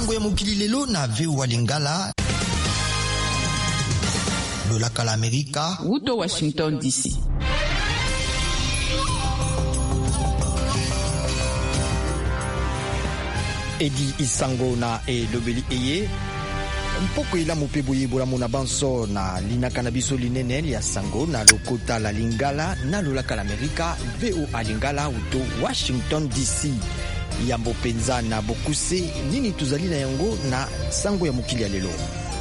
sango ya mokili lelo na VOA Lingala lolaka la Amerika Wuto Washington DC. Edi Isango na elobeli eye mpoko ila mopebu yebola mona banso na linaka na biso linene ya sango na lokota la Lingala na lolaka la Amerika VOA Lingala uto Washington DC. Yambo penza na bokuse nini tuzali na yango na sango ya mokili ya lelo.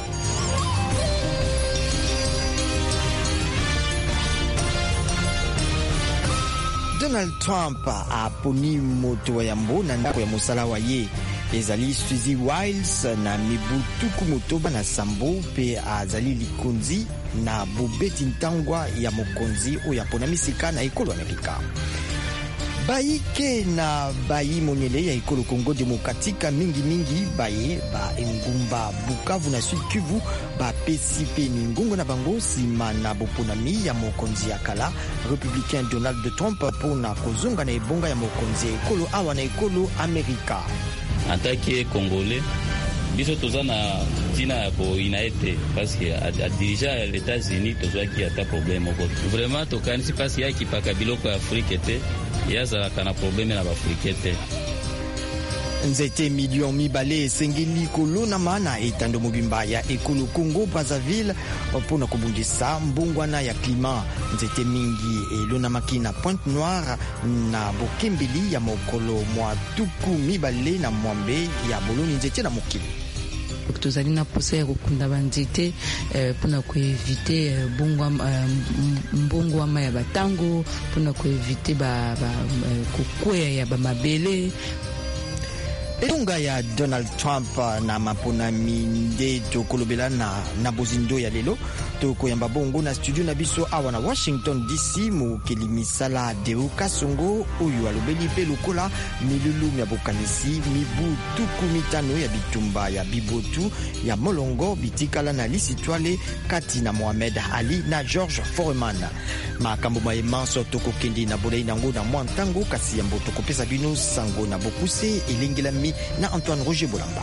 Donald Trump aponi moto wa yambo na ndako ya mosala wa ye ezali Suzy Wiles na mibu tuku motoba na sambo pe azali likonzi na bobeti ntangwa ya mokonzi oyo aponamisika na ekolo Amerika. Bayi ke na bayi monyele ya ekolo Congo Demokratika mingi baye ba engumba Bukavu na Sud Kivu ba pesi pe mingungo na bango sima na boponami ya mokonzi ya kala Republicain Donald Trump pona kozonga na ebonga ya mokonzi ekolo awa na ekolo Amerika. En tant que Congolais, biso toza na tina ya inaete parce que a dirija les États-Unis toza ki ata problème ko. Vraiment tokanisi parce ya ki paka biloko ya Afrique te, yaza kana problème na Afrique te. Nzete million mibale sengeli kolona mana etando mobimba ya ekolo Congo Brazzaville pona kobundisa mbongwana ya klima. Nzete mingi elona makina Pointe Noire na bokembeli ya mokolo mwa tuku mibale na mwambe ya boloni nzete na mokili. Tozali na posa ya kokunda banzete pona koevite mbongwama ya batango pona koevite kokweya ya bamabele. Elonga ya Donald Trump na maponami nde tokolobela na bozindo ya lelo tokoyamba bongo na studio na biso awa na Washington DC mokeli misala Deo Kasongo oyo alobeli pe lokola milulu ya bokanisi mibu tuku mitano ya bitumba ya bibotu ya molongo bitikala na lisitwale kati na Mohamed Ali na George Foreman. Makambo maemanso tokokende na bolei nango na mwantango kasi yambo tokopesa bino sango na bokuse elengelami na Antoine Roger Bolamba.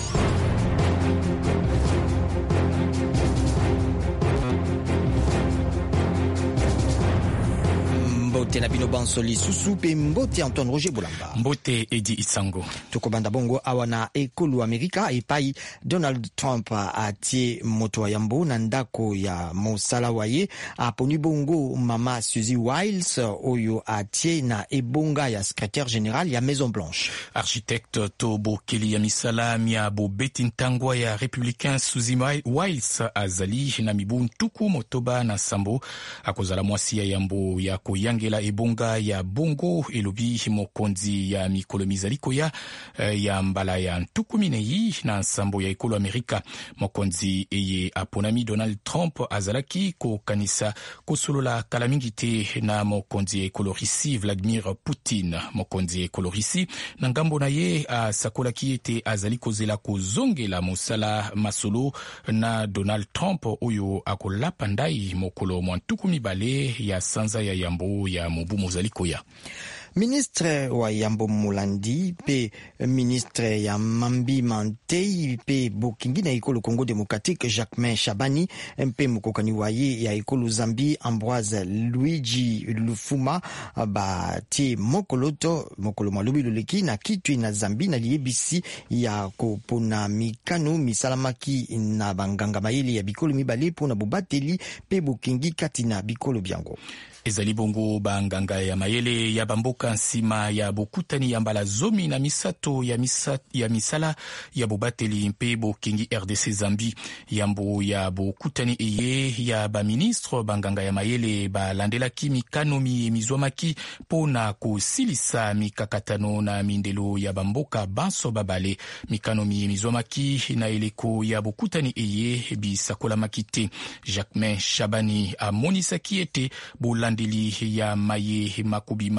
Mbote na bino banso lisusu pe mbote Antoine Roger Bolamba. Mbote Edi Isango. Tukobanda bongo awa na ekolo Amerika epai Donald Trump atie moto wa yambo na ndako ya mosala waye aponi bongo mama Suzy Wiles oyo atie na ebonga ya secrétaire général ya Maison Blanche. Architecte Tobo Keli ya misala mia bobeti ntangwa ya Republicain Suzy Wiles azali na mibu tuku motoba na sambo akozala mwasi ya yambo ya koyangela ebonga ya bongo elobi mokonzi ya mikolo mizaliko ya mbala ya ntukuminei na sambo ya ekolo Amerika. Mokonzi eye aponami Donald Trump azalaki kokanisa kosolola kala mingi te na mokonzi ya ekolo Risi Vladimir Putin. Mokonzi ya ekolo Risi na ngambo na ye asakolaki ete azali kozela kozongela mosala masolo na Donald Trump oyo akolapa ndai mokolo mwa ntukumibale ya sanza ya yambo ya mobu mozaliko ya. Ministre wa yambo mulandi pe ministre ya mambi mantei pe bokingi na ekolo Congo Démocratique Jacquemain Shabani mpe mukokani waye ya ekolo Zambi Ambroise Luigi Lufuma ba tie mokolo malobi loleki na kitwi na Zambi na liebisi ya kopona mikano misalamaki na banganga mayele ya bikolo mibale pona bobateli pe bokingi kati na bikolo byango. Ezali bongo banganga ya mayele ya bamboka nsima ya bokutani ya mbala zomi na misato ya misala ya bobateli mpe bokingi RDC Zambi. Yambo ya bokutani eye ya baministre banganga ya mayele balandelaki mikano mizwamaki pona kosilisa mikakatano na mindelo ya bamboka banso babale. Mikano mizwamaki na eleko ya bokutani eye bisakolamaki te. Jacquemain Shabani amonisaki ete bolandeli ya maye makubima na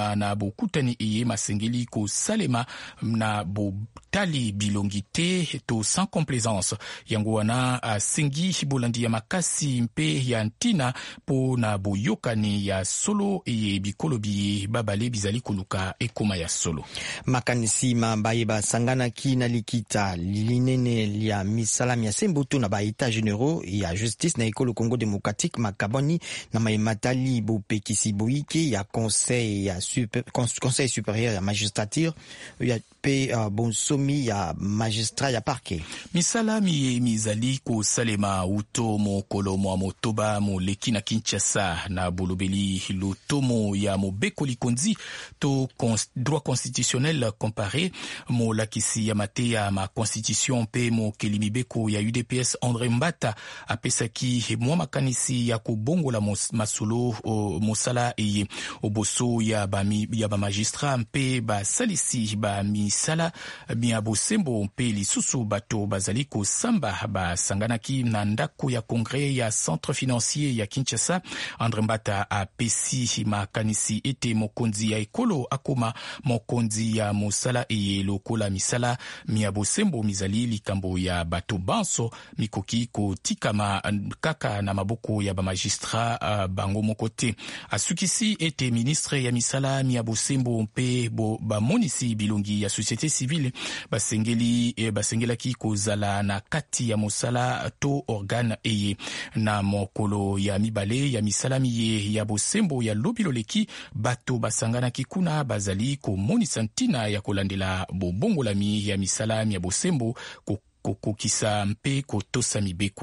bokutani eye masengeli kosalema na botali bilongi te to sans complaisance. Yango wana asengi bolandi ya makasi mpe ya ntina po na boyokani ya solo eye bikolo biye babale bizali koluka ekoma ya solo. Makanisi mabaye basanganaki na likita linene lia misala mia sembutu na ba état généraux ya justice na ekolo Congo démocratique makaboni na maimatali bopekisi boike ya conseil supérieur ya magistrature ya pe bonsomi ya magistrat ya parquet. Misala mizali ko salema uto mokolo mwa motoba moleki na Kinshasa na bolobeli lutomo ya mobeko likonzi to droit constitutionnel comparé mo lakisi ya mate ya ma constitution pe mo kelimibeko ya UDPS André Mbata apesaki mwa makanisi ya kubongola masolo mosala eye oboso ya ba magistrat mpe ba salisi ba misala mia bosembo mpe lisusu bato bazali ko samba ba sanganaki na ndako ya kongre ya centre financier ya Kinshasa. André Mbata apesi makanisi ete mokonzi ya ekolo akoma mokonzi ya mosala eye lokola misala mia bosembo mizali likambo ya bato banso mikoki kotikama kaka na maboko ya ba magistrat bango mokote. Asukisi ete ministre ya misala mia bosembo mpe bamonisi bilongi ya société civile basengelaki kozala na kati ya mosala to organe eye na mokolo ya mibale ya misala miye ya bosembo ya lobiloleki bato basanganaki kuna bazali komonisa ntina ya kolandela bobongolami ya misala ya bosembo kokokisa mpe kotosa mibeko.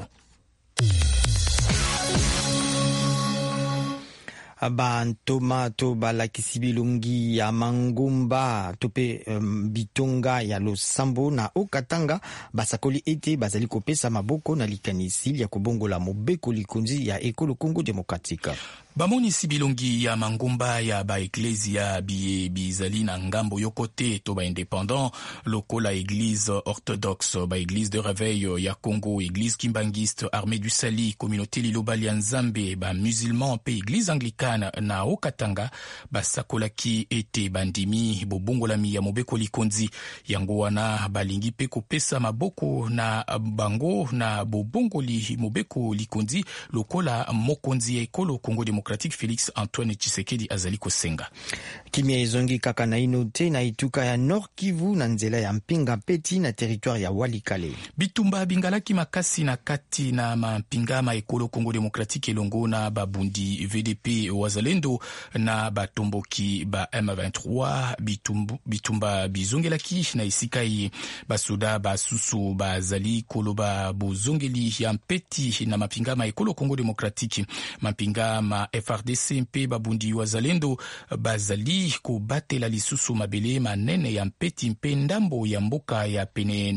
Bantoma to balakisi bilongi ya mangumba tope bitonga ya losambo na okatanga basakoli ete bazali kopesa maboko na likanisi ya kobongola mobeko likonzi ya ekolo Congo démocratique. Bamonisi bilongi ya mangumba ya ba eklezia bizali na ngambo yokote to ba indépendant lokola église orthodoxe, ba église de réveil ya Congo, église kimbangiste, armée du Sali, communauté lilobali ya Nzambe, ba musulman pe église anglicane na okatanga basakolaki ete bandimi bobongolami ya mobeko likonzi yango wana balingi pe kopesa maboko na bango na bobongoli mobeko likonzi lokola mokonzi ya ekolo Congo démocratique Félix Antoine Tshisekedi azali kosenga. Kimia ezongi kaka na inote na ituka ya Nord Kivu na nzela ya mpinga peti na territoire ya Walikale. Bitumba bingalaki makasi na kati na mampinga ma ekolo Congo démocratique elongo na babundi VDP wazalendo na batomboki ba M23 bitumba bizongelaki na isikai basuda basusu bazali koloba bozongeli ya mpeti na mapinga ma ekolo Congo démocratique mapinga ma FRDC mpe babundi wazalendo bazali kobatela lisusu mabele manene ya mpeti mpe ndambo ya mboka ya pene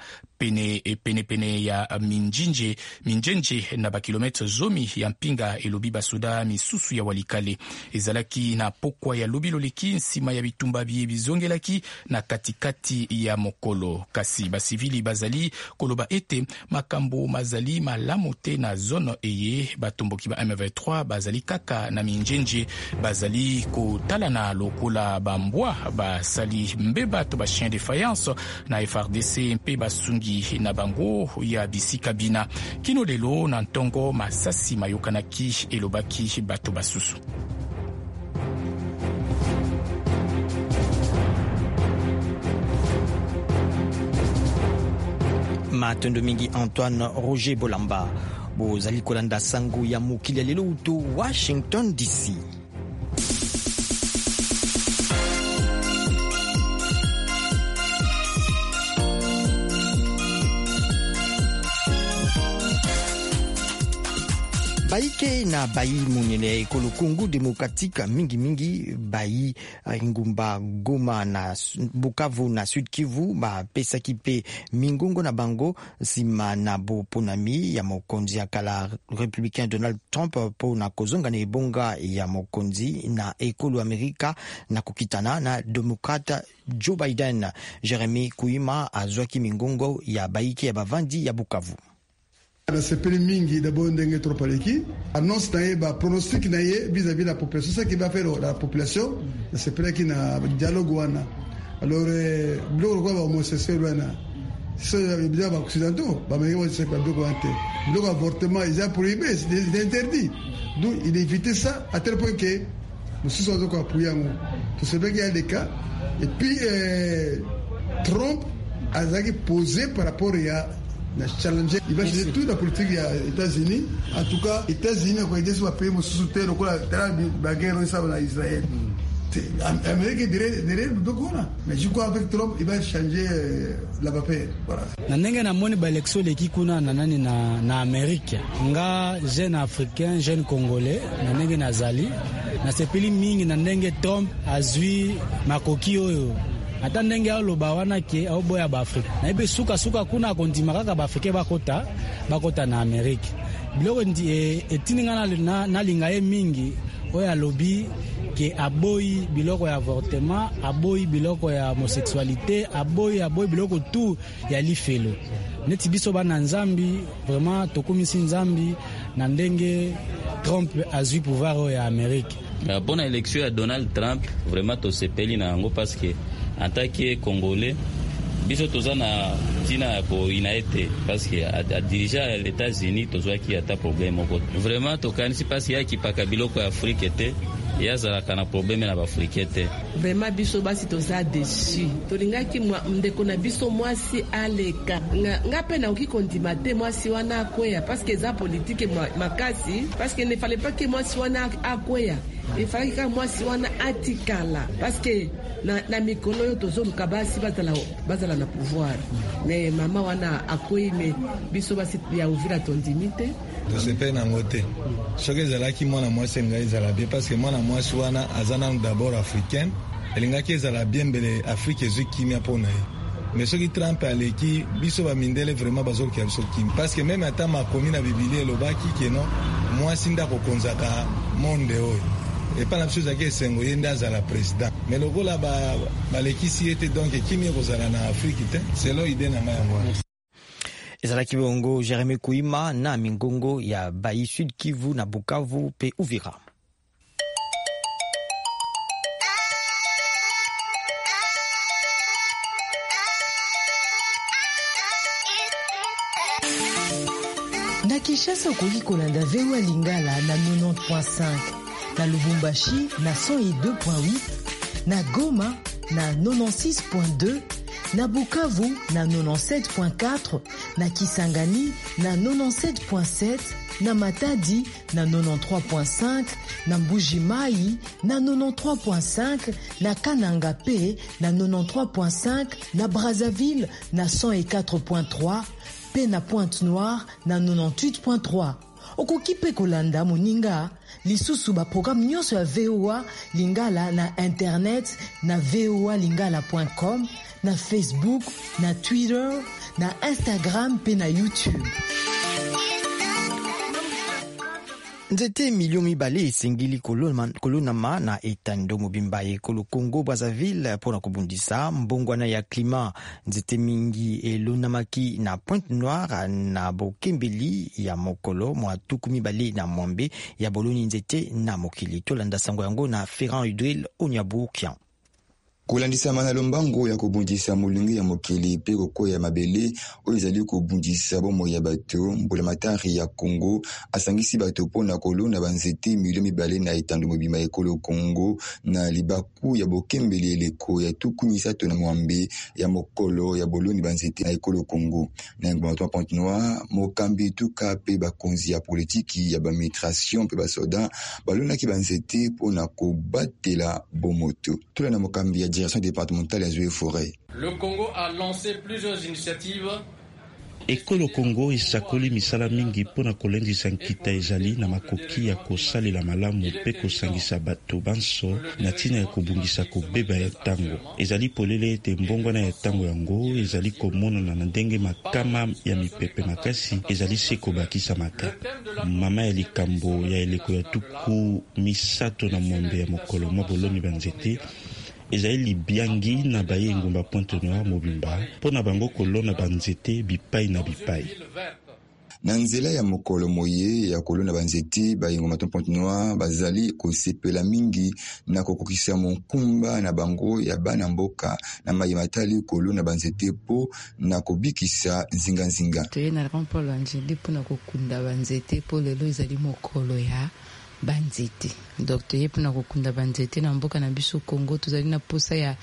ya minjenje na bakilometre zomi ya mpinga elobi basuda misusu ya Walikale ezalaki na pokwa ya lobiloleki nsima ya bitumba bizongelaki na katikati ya mokolo kasi basivili bazali koloba ete makambo mazali malamu te na zone eye batomboki ba M23 bazali kaka na minjenje bazali kotalana lokola bambwa basali mbeba to ba chien de faïence na FRDC mpe basungi na bango ya bisika bina kino lelo na ntongo masasi mayokanaki elobaki bato basusu. Matondo mingi Antoine Roger Bolamba bozali kolanda sango ya mokili ya lelo uto Washington DC. Baike na bayi munene ekolo Congo démocratique mingi bayi ngumba Goma na Bukavu na Sud Kivu ba pesa kipe mingongo na bango sima na boponami ya mokonzi ya kala républicain Donald Trump po na kozonga na ebonga ya mokonzi na ekolo Amerika na kukitana na demokrate Joe Biden. Jeremy Kuima azwaki mingongo ya baike ya bavandi ya Bukavu. C'est plus mingi d'abord ndenge trop paleki annonce naie ba pronostic naie vis-à-vis la population, ça qui va faire la population c'est plus qui na dialogue wana. Alors bloko kwa ba homosexuel wana so bien ba occidentaux ba mais c'est pas bloko ante bloko avortement ils ont prohibé, c'est interdit, donc il éviter ça à tel point que nous sommes encore appuyés tout ce qu'il y a des cas et puis Trump a posé par rapport à na challenge il va changer toute la politique des États-Unis. En tout cas, États-Unis ont été sur pays soutien la guerre en Israël. Amérique derrière donc voilà. Mais je crois avec Trump il va changer la papier. Voilà. Na ndenge na moni ba élection leki kuna na nani na Amérique. Nga jeune africain, jeune congolais na ndenge nazali na sepeli mingi na ndenge Trump azui makoki oyo. Ata ndenge aloba wana ke aoboya ba Afrika. Na ibe suka kuna kondima kaka ba Afrika bakota na Amerika. Biloko etininga na linga mingi oya lobi ke aboyi biloko ya avortement, aboyi biloko ya homosexualité, aboyi biloko tout ya lifelo. Neti biso bana nzambi vraiment tokomisi nzambi na ndenge Trump azui pouvoir ya Amerika. La bonne élection à Donald Trump vraiment to sepeli na ngo parce que en tant que Congolais, biso toza na tina ko inaete parce que a déjà les États-Unis toza ki ata problème ko. Vraiment to kanisi parce ya ki paka biloko ya Afrique te ya zala kana problème na ba Afrique te. Vraiment biso basi toza déçu. Tolingaki ndeko na biso mwasi aleka. Ngape na ukikondima te mwasi wana akwea parce que za politique makasi parce que ne fallait pas que mwasi wana akwea. Il fallait que mwasi wana atikala parce que na mikolo yo tozoluka basi bazala na pouvoir mais mama wana akoyi me biso basi ya Uvira tondimite tosepe na ngote soki ezalaki mwana mwasi ngai ezala bien parce que mwana mwasi wana azana d'abord africaine elingaki ezala bien mbele Afrique ezwi kimia mpona ye mais soki Trump aleki biso bamindele vraiment bazokia biso kimia parce que même ata makomi na Biblia elobaki ke non mwasi ndako konzaka monde oyo et pas la chose à qui c'est la président mais le gars là l'équipe était donc qui mieux vous allez en Afrique c'est là idée na moi ezala kibongo Jeremy Kuima na Mingongo ya Bayi Sud Kivu na Bukavu pe Uvira. Na Kinshasa okoki kolanda VOA Lingala na 90.5 na Lubumbashi na 102.8, na Goma na 96.2, na Bukavu na 97.4, na Kisangani na 97.7, na Matadi na 93.5, na Mbuji-Mayi na 93.5, na Kananga P na 93.5, na Brazzaville na 104.3, pe na Pointe-Noire na 98.3. Okoki pe kolanda moninga lisusu ba programme nyonso ya VOA Lingala na internet na voalingala.com, na Facebook, na Twitter, na Instagram pe na YouTube. Nzete milio mibale esengeli kolonama na etando mobimba ekolo Congo Brazzaville pona kobundisa mbongwana ya klima. Nzete mingi elonamaki na Pointe-Noire na bokembeli ya mokolo mwa tuku mibale na mwambe ya boloni nzete na mokili. Tolanda sango yango na Ferrand Udril Onyabukian. Kolandisama na lombango ya kobundisa molungi ya mokili pe kokoya mabele oyo ezali kobundisa bomo ya bato mbulamatari ya Congo asangisi bato pona kolona banzete milio mibale na etando mobima ekolo Congo na libaku ya bokembeli eleko ya tuku misato na mwambe ya mokolo ya boloni banzete na ekolo Congo na ngoma Pointe-Noire mokambi tuka pe bakonzi ya politiki ya bamigration pe basoda balonaki banzete pona kobatela bomoto tola na mokambi ya direction départementale des eaux et forêts. Le Congo a lancé plusieurs initiatives. Ekolo Congo isakoli misala mingi pona kolendisa nkita ezali na makoki ya kosalela malamu pe kosangisa bato banso na tina ya kobungisa kobeba ya tango. Ezali polele ete mbongwana ya tango yango ezali komonana na ndenge makama ya mipepe makasi ezali se kobakisa maka. Mama ya likambo ya eleko ya tuku misato na mwambe ya mokolo mwa boloni banzete ezali biangi na baye ngomba Pointe-Noire mobimba pona bango kolona banzete bipai na bipai. na nzela ya mokolo moye ya kolona banzete bayengo Maton Pointe-Noire bazali kosepela mingi na kokokisa mokumba na bango ya bana mboka na mayematali kolona banzete po na kobikisa nzinga. Toye na Paul Angeli po na kokunda banzete po lelo ezali mokolo ya banzete. Donc toye po na kokunda banzete na mboka na biso Congo tozali na posa ya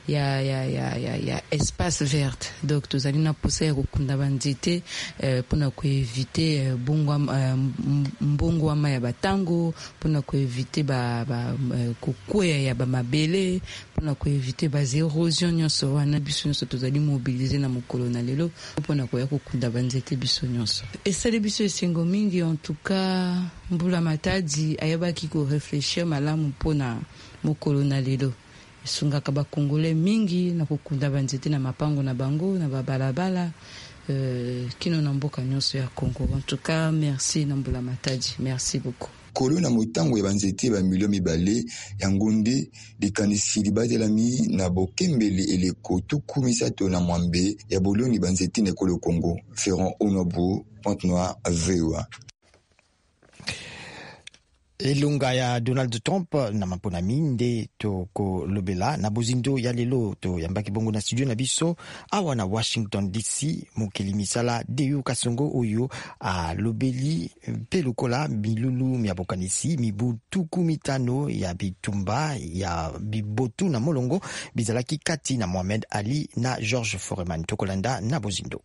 espace verte. Donc tozali na posa ya kokunda banzete po na koevite mbongwama ya batango, po na koevite kokwea ya bamabele, po na koevite erosion nyonso wana biso nyonso tozali mobilize na mokolo na lelo po na koya kokunda banzete biso nyonso. Esali biso esengo mingi, en tout cas Mbula Matadi ayabaki ko réfléchir malamu mpona mokolo na lelo. Esungaka ba Congolais mingi na kokunda banzete na mapango na bango na babalabala kino na mboka nyonso ya Congo. En tout cas, merci na Mbula Matadi, merci beaucoup. Kolo na motango ya banzete ba milio mibale ya ngunde likanisi libatelami na bokembele eleko tuku misato na mwambe ya boloni banzete na kolo Congo. Ferrand Onobo, Pointe-Noire, VOA. Elunga ya Donald Trump na maponami nde toko lobela na bozindo ya lelo to yambaki bongo na studio na biso awa na Washington DC. Mokeli misala Deyo Kasongo oyo a lobeli pelukola milulu miabokanisi mibu tuku mitano ya bitumba ya bibotu na molongo bizalaki kati na Mohamed Ali na George Foreman. Tokolanda na bozindo.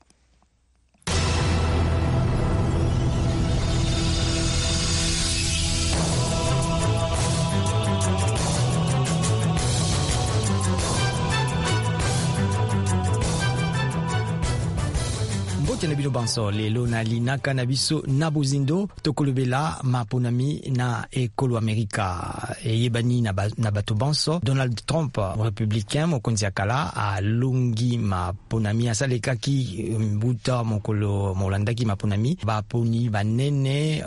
Na bino banso lelo na linaka na biso na bozindo tokolobela maponami na ekolo Amerika eyebani na bato banso. Donald Trump républicain mokonzi ya kala alungi maponami asalekaki mbuta mokolo molandaki maponami baponi banene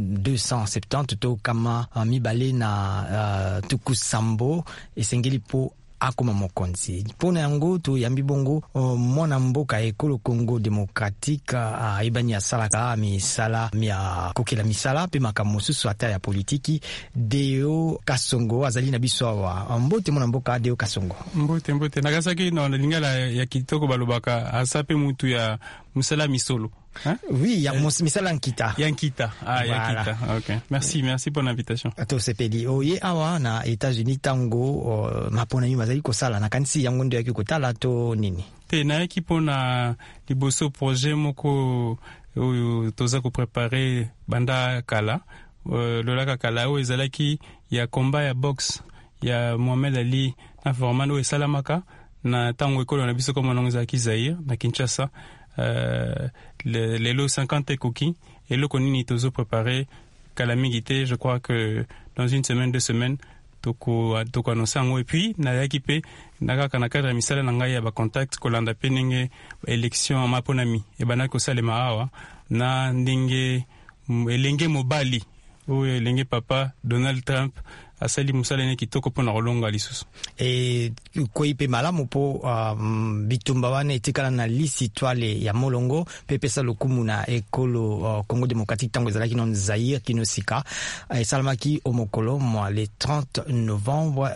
270 to kama mibale na tuku sambo esengeli po akoma mokonzi. Pona yango to yambi bongo mwana mboka ekolo Congo Démocratique ibani ya salaka misala mia kokela misala pe makamosusu ata ya politiki. Deyo Kasongo azali na biso awa. Mbote mwana mboka Deyo Kasongo. Mbote nakasaki na lingala ya kitoko balobaka asape mutu ya musala misolo. Hein? Oui, ya misala nkita. Yankita. Yankita. OK. Merci pour l'invitation. Ato sepeli oye awa na États-Unis tango mapona yima zali kosala na kanisi yango ndo yaki kotala to nini. Te na yaki pona liboso projet moko toza ko préparer banda kala. Lolaka kala o ezalaki ya combat ya boxe ya Mohamed Ali na Foreman o esalamaka na tango ekolo na biso comme ononza ki Zaire na Kinshasa. Les lots 50 et cookies et le konini tozo préparé calamité. Je crois que dans une semaine, 2 semaines, toko annoncer et puis na équipé na cadre misala na ngai ya ba contact kolanda penenge élection maponami et bana ko salema awa na ndenge elenge mobali o elenge papa Donald Trump asali musala ne kitoko pona rolonga lisusu e koipe malamu po bitumba wana etikala na lisi toile ya molongo pepesa lokumu na ekolo Congo Démocratique tango ezalaki non Zaire kinosika salamaki omokolo mo le 30 novembre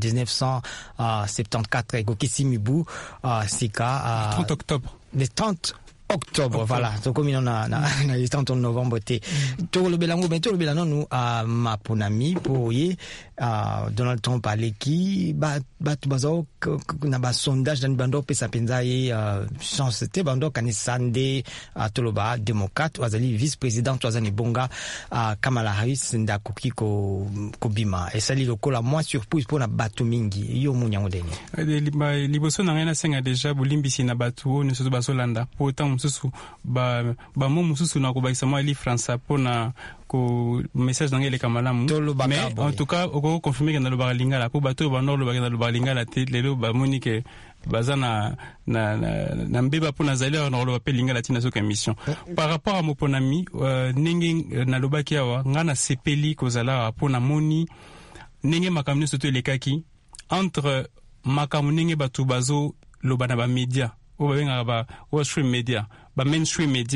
1974 ekokisi mibu sika 30 octobre le 30 octobre, voilà. Donc comme on a le 30 novembre te to le belango ben to le belano maponami po ye Donald Trump aleki bat bazo na ba sondage dans bando pesa penza ye chance te bando kanisande toloba démocrate wazali vice-président wazani bonga Kamala Harris nda kokiko kobima esali lokola moi surprise pour na bato mingi yo munyango deni liboso na ngena senga déjà bolimbisi na bato ne so bazolanda pourtant mususu ba mo mususu na ko baisa moi li France pona ko message d'angele kamalamu mais en tout cas oko confirmer que na lo balingala po bato ba nord lo ba na lo balingala te lelo ba monique bazana na mbeba pona zaleur na lo appeler lingala tina so émission par rapport à moponami ningi na lo bakiawa ngana sepeli ko zala pona moni ningi makamni soto lekaki entre makamu ningi batu bazo lo bana ba media o ba benga ba stream media ba mainstream media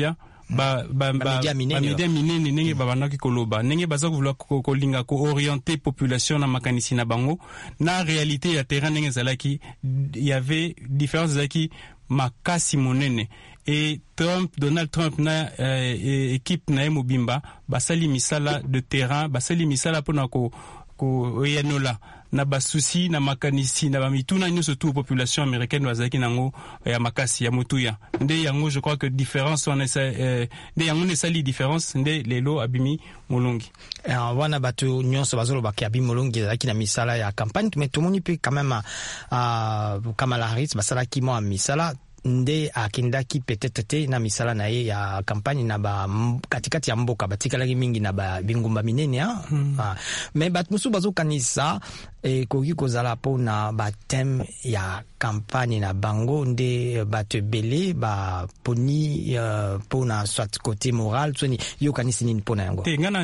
media minene nenge babandaki koloba nenge baza kovula kolinga koorienter population na makanisi na bango na réalité ya terrain nenge ezalaki y avait différence ezalaki makasi monene. Et Donald Trump na équipe na ye mobimba basali misala de terrain, basali misala pona ko yanola na basusi na makanisi na bamituna nyonso tout population américaine bazaki nango ya makasi ya motuya nde yango. Je crois que différence on nde yango ne sali différence nde lelo abimi molongi wana bato nyonso bazoloba ki abimi molongi ezalaki na misala ya campagne, mais tomoni pe quand même Kamala Harris basalaki mo misala nde akendaki peut-être te na misala na ye ya campagne na ba katikati ya mboka batikalaki mingi na ba bingumba minene mais bat musu bazokanisa koki kozala po na ba thème ya campagne na bango nde bato belé ba poni po na soit côté moral tsoni yo kanisi nini pona yango te ngana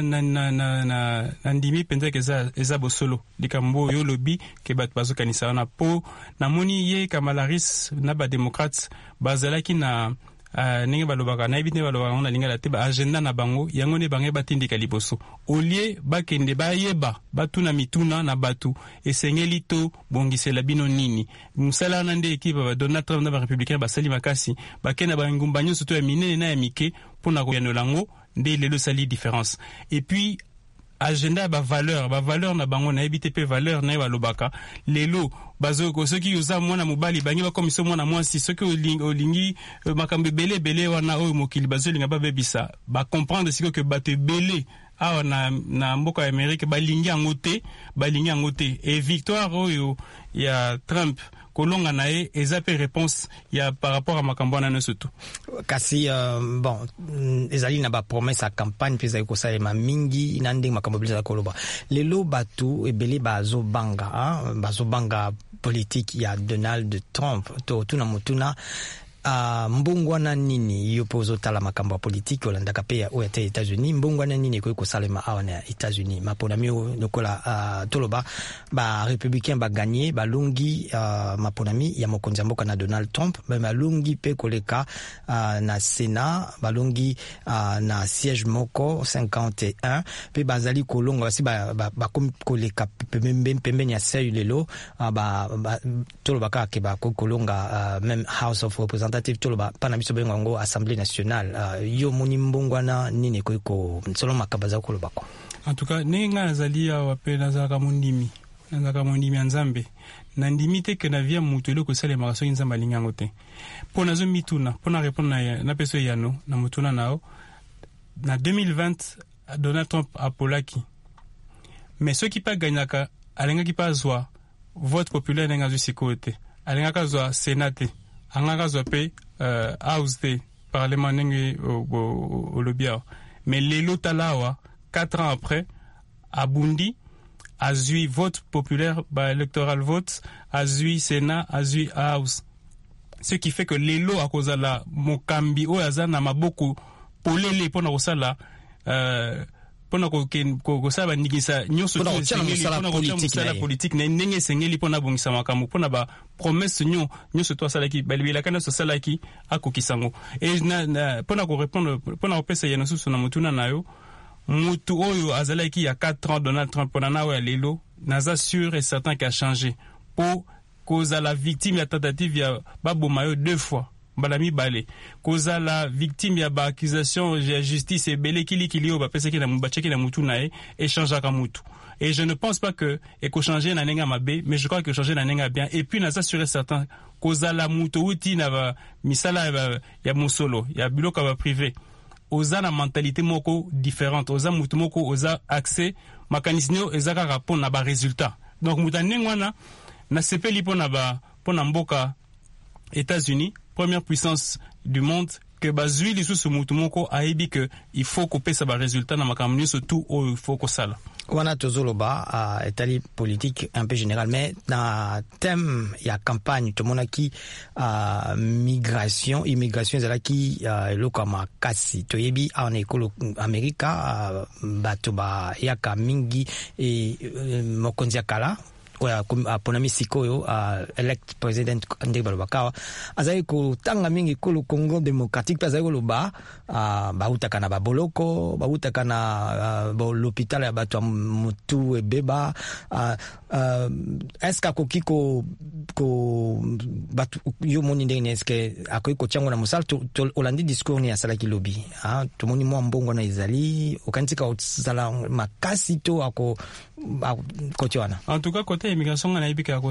na ndimi penza eza bosolo likambo yo lobi ke bato bazokanisa na po na moni ye Kamala Harris na ba démocrates bazalaki na ninge balobaka na ebite balobaka na linga la te ba agenda na bango yango ne bange batindika liboso olie bakende bayeba batuna mituna na batu esengeli to bongisela bino nini musala na nde ekipa ba Donald Trump na ba républicain basali makasi bakena ba ngumba nyonso to ya minene na ya mike pona ko yanolango nde lelo sali différence. Et puis agenda ba valeur na bango na ebite pe valeur na balobaka lelo bazoko soki yoza mwana mobali bangi ba komisio mwana mwasi soki olingi makambe belé wana oyo mokili bazolinga ba bebisa ba comprendre siko que bato belé awa na mboka ya Amerika balingi yango te et victoire oyo ya Trump kolonga na ye eza pe réponse ya par rapport à makambo na surtout kasi bon ezali na ba promesse à campagne pesa ko salema mingi inande makambo bila koloba lelo batu ebele bazobanga politique ya Donald Trump to tuna mutuna mbongwana nini yopozo tala makambo ya politique olandaka pe ya États-Unis mbongwana nini ko salema awa na États-Unis mapona mio lokola toloba ba républicain ba gagner ba lungi maponami ya mokonzi mboka na Donald Trump ba lungi pe koleka na Sénat ba lungi na siège moko 51 pe bazali kolonga basi ba koleka pembeni ya seuil lelo ba toloba ka ke ba kolonga même House of Representatives toloba pana biso bengo Assemblée nationale yo moni mbongwana nini ko solo makabaza koloba ko en tout cas ninga azalia wape nazaka mondimi nzambe na ndimi te ke na via mutelo ko sale maraso nzamba lingango te pona zo mituna pona répondre na peso yano na mutuna nao na 2020 Donald Trump apolaki mais ceux qui pas gagnaka alenga ki pas zwa vote populaire nga zo sikote alenga ka zwa sénat angaka zope house de parlement nenge au lobia mais lelo talawa 4 ans après abundi azui vote populaire ba electoral vote azui sénat azui house, ce qui fait que lelo akozala mokambi o azana maboko polele pona kosala pona ko saba nigisa nyoso la politique na ndenge sengeli pona bongisa makambo pona ba promesse nyoso to sala ki balibela kana so sala ki akokisango et na pona ko répondre pona opesa yeno susu na mutuna nayo mutu oyo azalaki ya 4 ans Donald Trump pona na wa lelo naza sûr et certain qu'a changé pour cause à la victime ya tentative ya babomayo 2 fois balami balé cause la victime ya ba accusation ya justice et belé kili o ba pesa ki na mubacheki na mutu nae échange aka mutu et je ne pense pas que eko changer na nenga mabe mais je crois que changer na nenga bien et puis na s'assurer certain cause la mutu uti na ba misala ya musolo ya biloko ba privé oza na mentalité moko différente oza mutu moko oza accès makanisnio ezaka rapport na ba résultat donc mutanengwana na sepeli pona mboka États-Unis première puissance du monde que bazui li sous mutu moko aibi que il faut couper ça ba résultat na makamni surtout au il faut ko sala wana tozoloba etali politique un peu général mais na thème ya campagne to monaki immigration zalaki eloko makasi to yebi en ekolo Amerika bato ba yaka mingi e mokonzi kala aponami sikoyo elect president ndenge baloba kawa azali kotanga mingi ekolo Congo démocratique mpe azali koloba bautaka na baboloko bautaka na l'hôpital ya bato ya motu ebeba eske akoki bato yo moni ndenge eske akoki kotiango na mosala olandi discours ni asalaki lobi tomoni mwa mbongo na ezali okanisika kozala makasi to kotia wana. En tout cas côté immigration na yebi ka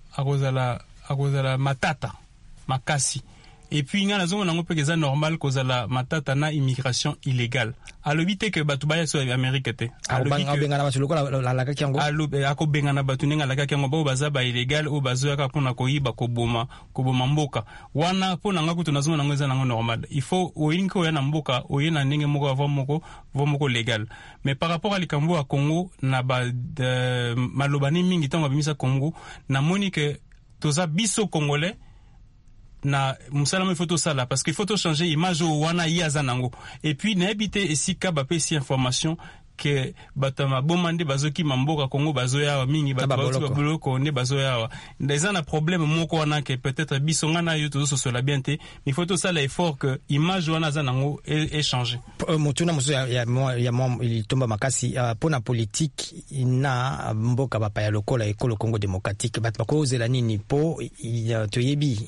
akozala matata makasi et puis nga nazongo nango pe keza normal kozala matata na immigration illégale alobi te ke batu baya so Amerika te bengana batu lokola la kiango ako bengana batu nenga la kiango ba baza ba illégal o bazo yaka pona koyiba koboma mboka wana pona nga kutu nazongo nango eza nango normal il faut oyinko ya na mboka oyena ndenge moko avant moko légal mais par rapport à likambo à Congo na ba malobani mingi tango bimisa Congo na moni ke toza biso congolais na musalama photo sala parce que photo changer image wana yaza nango et puis na habité esika ba pesi information que batama bomande bazoki mamboka Congo bazoya mingi baboloko ne bazoya ndeza na problème moko wana que peut-être bisonga na yo tozo so la bien te mais photo sala effort que image wana za nango est changé mutuna muso ya il tomba makasi pona politique na mboka bapa ya lokola ekolo Congo démocratique bat bakozela nini po toyebi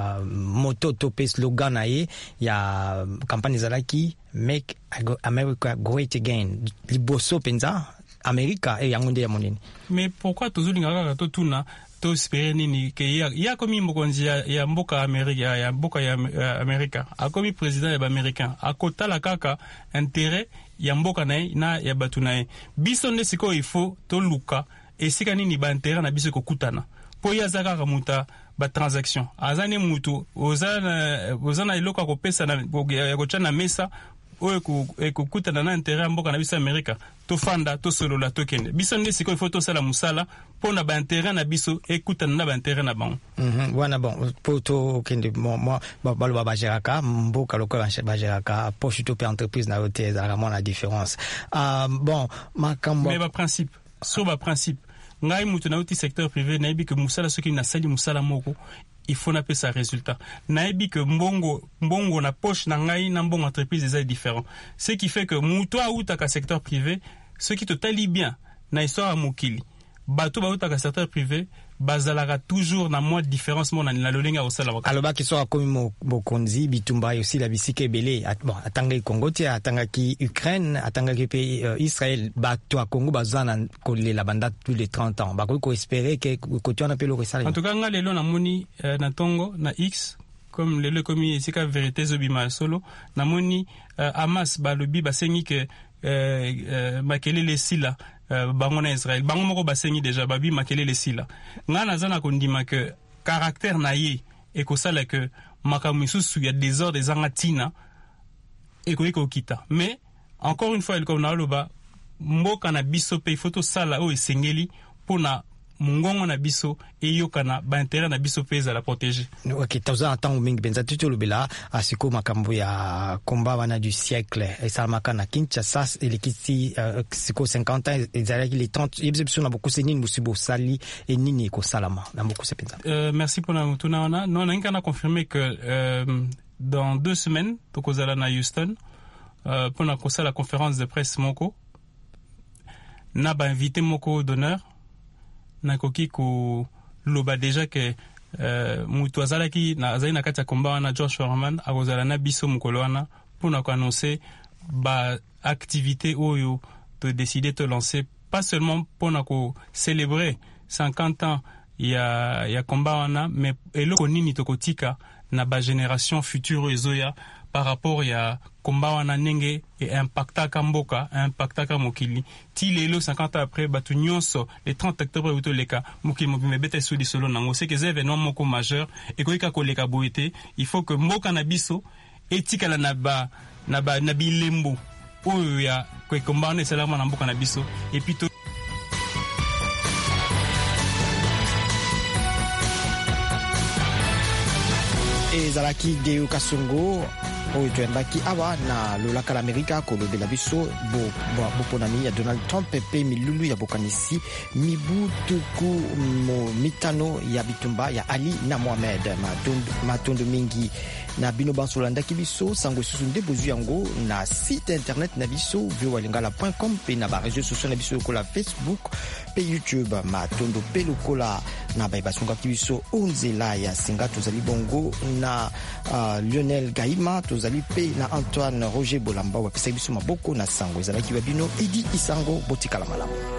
moto tope slogan na ye ya campagne zalaki Make America Great Again. Liboso penza America e yangonde ya monene. Mais pourquoi tozulinga kaka to tuna to espérer nini ke ya komi mokonzi ya mboka Amerika ya mboka ya Amerika akomi président ya américain akotala kaka intérêt ya mboka na ya batu na biso nde siko il faut to luka esika nini ba intérêt na biso kokutana po ya zaka muta ba transaction azane mutu ozana iloko ko pesa na ko chana mesa oyo ekokutana na intérêt ya mboka na biso Amerika tofanda tosolola tokende biso nde siko ifo tosala musala pona ba intérêt na biso ekutana na ba intérêt na bango wana bon poto kende moi baloba bajeraka mboka lokola bajeraka poche to pe entreprise na hôtel za vraiment la différence bon makambo mais ba principe sur ba principe ngai mutu na uti secteur privé na ebi que musala soki na sali musala moko il faut na pesa résultat na ebi que mbongo na poche na ngai na mbongo entreprise est différent ce qui fait que mutu a uta ka secteur privé ce qui te tali bien na histoire mokili bato ba uta ka secteur privé bazalaka toujours na moins différence mon na lolenga osala waka aloba ki so akomi bokonzi bitumba aussi la bisike belé bon atanga Congo ti atanga ki Ukraine atanga ki pe Israël bato a Congo bazana kolela banda tous les 30 ans ba ko espérer que kotiona pe lo resala en tout cas nga lelo na moni na tongo na X comme lelo komi sika vérité zobima solo na moni Hamas ba lobi ba sengi que makelele sila bango na Israël bango moko basengi déjà babi makelele sila nga nazana kondima que caractère na ye ekosala que makambo misusu ya désordre ezanga tina ekoyika okita mais encore une fois el comme na loba mboka na biso pe photo sala o esengeli pona mungongo na biso eyokana ba intérêt na biso peza la protéger. OK, toza tango mingi benza tutu lobela asiko makambo ya combat wana du siècle et salmaka na Kinshasa elekiti siko 50 ans ezalaki les 30 yebso na beaucoup senini musibo sali et nini ko salama na beaucoup sepenza. Merci pour la mutuna wana non na na confirmer que dans 2 semaines tokozala na Houston pour na kosa la conférence de presse moko na ba invité moko d'honneur nakoki ko loba déjà que mutu azalaki na azali na kati ya komba wana George Foreman akozala na biso mokolo wana mpona ko annoncer ba activité oyo to décider de lancer pas seulement mpona ko célébrer 50 ans ya komba wana mais eloko nini tokotika na ba génération future ezoya par rapport ya komba wana nenge et impactaka mboka impactaka mokili ti lelo 50 ans après batu nyonso les 30 octobre uto leka mokili mobimbe beta sudi solo nango c'est que c'est événement moko majeur et koika koleka boete il faut que mboka na biso etikala na bilembo oyo ya komba wana esalama na mboka na biso et puis ezalaki Deo Kasongo oyo toyambaki awa na lolaka la Amerika kolobela biso boponami ya Donald Trump pe milulu ya bokanisi mibu tuku mitano ya bitumba ya Ali na Mohamed matondo mingi na bino banso landaki biso sango susu nde bozu yango na site internet na biso voalingala.com pe na ba réseaux sociaux na biso lokola Facebook pe YouTube matondo pe lokola na baibasungaki biso onzela ya singa tozali bongo na Lionel Gaima tozali pe na Antoine Roger Bolamba wapesa biso maboko na sango ezalaki babino Idi Isango botikala malamu.